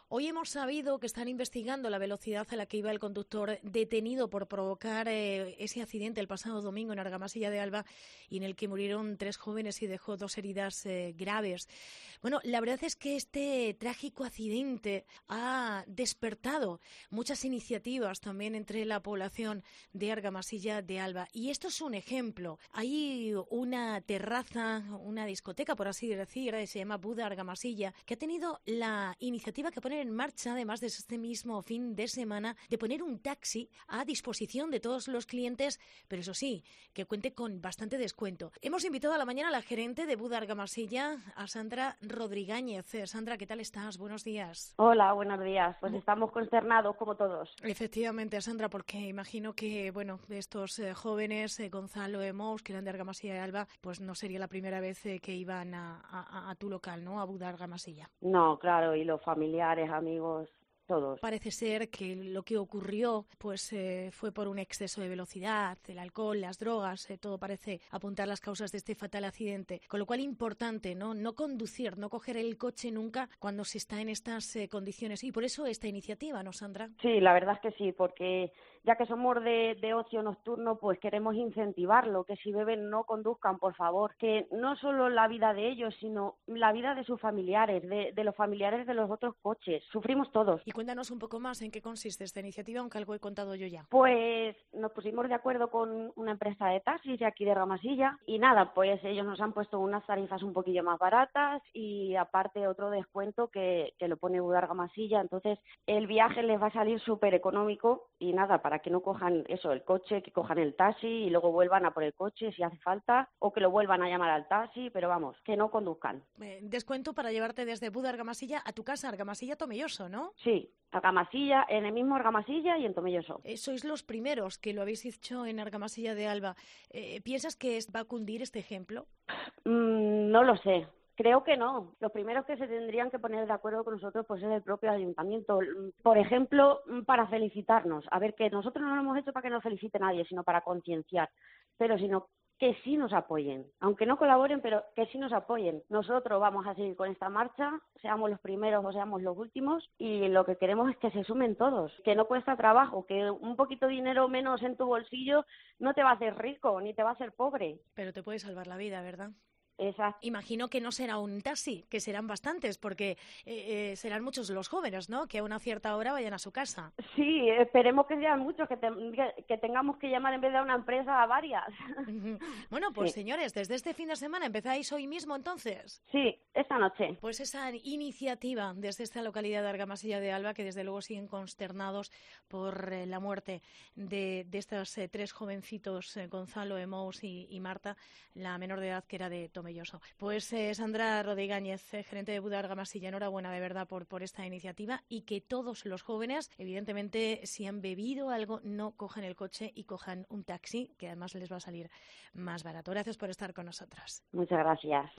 Hoy hemos sabido que están investigando la velocidad a la que iba el conductor detenido por provocar ese accidente el pasado domingo en Argamasilla de Alba, y en el que murieron 3 jóvenes y dejó 2 heridas graves. Bueno, la verdad es que este trágico accidente ha despertado muchas iniciativas también entre la población de Argamasilla de Alba. Y esto es un ejemplo. Hay una terraza, una discoteca, por así decir, se llama Buda Argamasilla, que ha tenido la iniciativa que poner en marcha, además de este mismo fin de semana, de poner un taxi a disposición de todos los clientes, pero eso sí, que cuente con bastante descuento. Hemos invitado a la mañana a la gerente de Buda Argamasilla, a Sandra Rodríguez. Sandra, ¿qué tal estás? Buenos días. Hola, buenos días. Pues estamos consternados como todos. Efectivamente, Sandra, porque imagino que, bueno, estos jóvenes, Gonzalo Emous, que eran de Argamasilla de Alba, pues no sería la primera vez que iban a tu local, ¿no? A Buda Argamasilla. No, claro, y los familiares, amigos, todos. Parece ser que lo que ocurrió pues fue por un exceso de velocidad, el alcohol, las drogas, todo parece apuntar las causas de este fatal accidente. Con lo cual, importante, no conducir, no coger el coche nunca cuando se está en estas condiciones. Y por eso esta iniciativa, ¿no, Sandra? Sí, la verdad es que sí, porque ya que somos de ocio nocturno, pues queremos incentivarlo, que si beben no conduzcan, por favor, que no solo la vida de ellos, sino la vida de sus familiares, de los familiares de los otros coches. Sufrimos todos. Y cuéntanos un poco más en qué consiste esta iniciativa, aunque algo he contado yo ya. Pues nos pusimos de acuerdo con una empresa de taxis de aquí de Argamasilla y nada, pues ellos nos han puesto unas tarifas un poquillo más baratas y aparte otro descuento que lo pone Buda Argamasilla. Entonces el viaje les va a salir súper económico y nada, para que no cojan eso, el coche, que cojan el taxi y luego vuelvan a por el coche si hace falta o que lo vuelvan a llamar al taxi, pero vamos, que no conduzcan. Descuento para llevarte desde Buda Argamasilla a tu casa, Argamasilla Tomelloso, ¿no? Sí, Argamasilla, en el mismo Argamasilla y en Tomelloso. Sois los primeros que lo habéis hecho en Argamasilla de Alba. ¿Piensas que va a cundir este ejemplo? No lo sé. Creo que no. Los primeros que se tendrían que poner de acuerdo con nosotros pues es el propio ayuntamiento. Por ejemplo, para felicitarnos. A ver, que nosotros no lo hemos hecho para que nos felicite nadie, sino para concienciar. Pero sino que sí nos apoyen. Aunque no colaboren, pero que sí nos apoyen. Nosotros vamos a seguir con esta marcha, seamos los primeros o seamos los últimos, y lo que queremos es que se sumen todos. Que no cuesta trabajo, que un poquito de dinero menos en tu bolsillo no te va a hacer rico, ni te va a hacer pobre. Pero te puede salvar la vida, ¿verdad? Exacto. Imagino que no será un taxi, que serán bastantes, porque serán muchos los jóvenes, ¿no? Que a una cierta hora vayan a su casa. Sí, esperemos que sean muchos, que tengamos que llamar en vez de a una empresa a varias. Bueno, pues Sí. señores, desde este fin de semana empezáis hoy mismo entonces. Sí, esta noche. Pues esa iniciativa desde esta localidad de Argamasilla de Alba, que desde luego siguen consternados por la muerte de estos 3 jovencitos, Gonzalo, Emous y Marta, la menor de edad que era de Tomelloso. Pues Sandra Rodríguez, gerente de Buda Argamasilla, enhorabuena de verdad por esta iniciativa, y que todos los jóvenes, evidentemente, si han bebido algo, no cojan el coche y cojan un taxi, que además les va a salir más barato. Gracias por estar con nosotros. Muchas gracias.